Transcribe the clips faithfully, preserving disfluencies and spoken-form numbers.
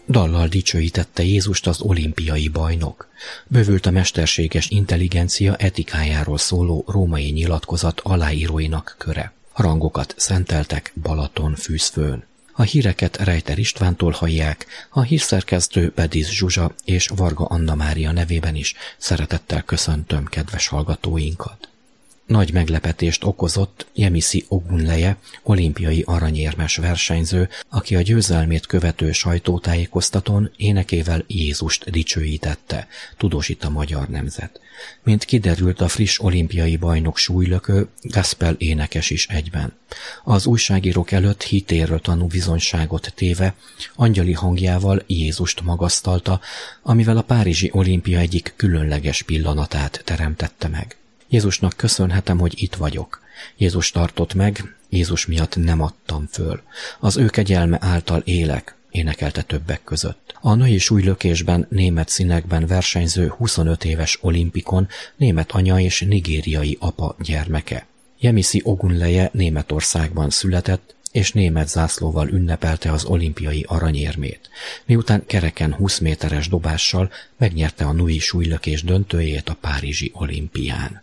Dallal dicsőítette Jézust az olimpiai bajnok. Bővült a mesterséges intelligencia etikájáról szóló római nyilatkozat aláíróinak köre. Rangokat szenteltek Balaton-Fűzfőn. A híreket Rejter Istvántól hallják, a hírszerkesztő Bediz Zsuzsa és Varga Anna Mária nevében is szeretettel köszöntöm kedves hallgatóinkat. Nagy meglepetést okozott Yemisi Ogunleye, olimpiai aranyérmes versenyző, aki a győzelmét követő sajtótájékoztatón énekével Jézust dicsőítette, tudósít a Magyar Nemzet. Mint kiderült, a friss olimpiai bajnok súlylökő, gospel énekes is egyben. Az újságírók előtt hitéről tanúbizonyságot téve, angyali hangjával Jézust magasztalta, amivel a párizsi olimpia egyik különleges pillanatát teremtette meg. Jézusnak köszönhetem, hogy itt vagyok. Jézus tartott meg, Jézus miatt nem adtam föl. Az ő kegyelme által élek, énekelte többek között. A női súlylökésben német színekben versenyző huszonöt éves olimpikon német anya és nigériai apa gyermeke. Yemisi Ogunleye Németországban született, és német zászlóval ünnepelte az olimpiai aranyérmét, miután kereken húsz méteres dobással megnyerte a női súlylökés döntőjét a párizsi olimpián.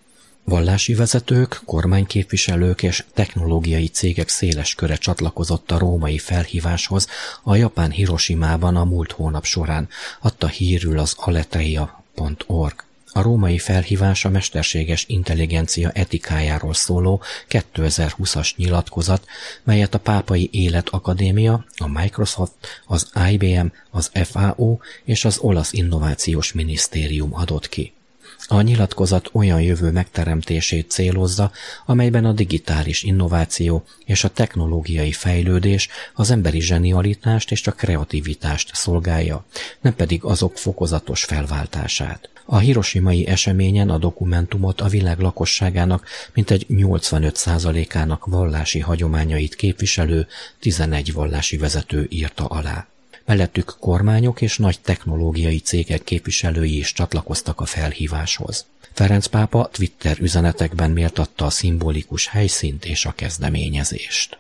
Vallási vezetők, kormányképviselők és technológiai cégek széles köre csatlakozott a római felhíváshoz a japán Hirosimában a múlt hónap során, adta hírül az aletheia pont org. A római felhívás a mesterséges intelligencia etikájáról szóló kétezer-húszas nyilatkozat, melyet a Pápai Életakadémia, a Microsoft, az I B M, az F A O és az olasz innovációs minisztérium adott ki. A nyilatkozat olyan jövő megteremtését célozza, amelyben a digitális innováció és a technológiai fejlődés az emberi zsenialitást és a kreativitást szolgálja, nem pedig azok fokozatos felváltását. A hirosimai eseményen a dokumentumot a világ lakosságának mintegy nyolcvanöt százalékának vallási hagyományait képviselő tizenegy vallási vezető írta alá. Mellettük kormányok és nagy technológiai cégek képviselői is csatlakoztak a felhíváshoz. Ferenc pápa Twitter üzenetekben méltatta a szimbolikus helyszínt és a kezdeményezést.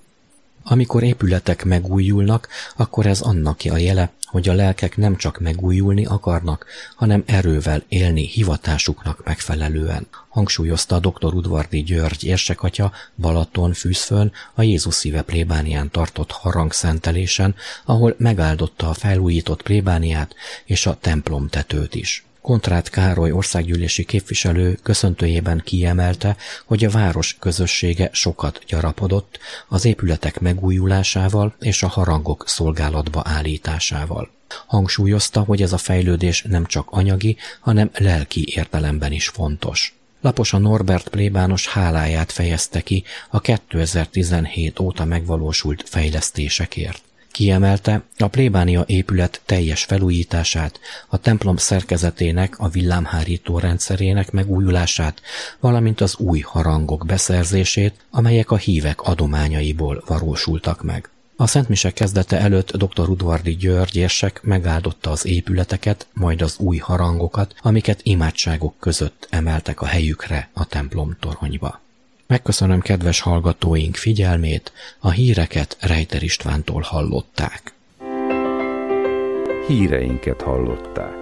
Amikor épületek megújulnak, akkor ez annak a jele, hogy a lelkek nem csak megújulni akarnak, hanem erővel élni hivatásuknak megfelelően, hangsúlyozta a dr. Udvardi György érsekatya Balaton-Fűzfőn a Jézus szíve plébánián tartott harangszentelésen, ahol megáldotta a felújított plébániát és a templomtetőt is. Kontrát Károly országgyűlési képviselő köszöntőjében kiemelte, hogy a város közössége sokat gyarapodott az épületek megújulásával és a harangok szolgálatba állításával. Hangsúlyozta, hogy ez a fejlődés nem csak anyagi, hanem lelki értelemben is fontos. Laposa Norbert plébános háláját fejezte ki a kétezer-tizenhét óta megvalósult fejlesztésekért. Kiemelte a plébánia épület teljes felújítását, a templom szerkezetének, a villámhárító rendszerének megújulását, valamint az új harangok beszerzését, amelyek a hívek adományaiból valósultak meg. A szentmise kezdete előtt dr. Udvardi György érsek megáldotta az épületeket, majd az új harangokat, amiket imádságok között emeltek a helyükre a templom toronyba. Megköszönöm kedves hallgatóink figyelmét, a híreket Rejter Istvántól hallották. Híreinket hallották.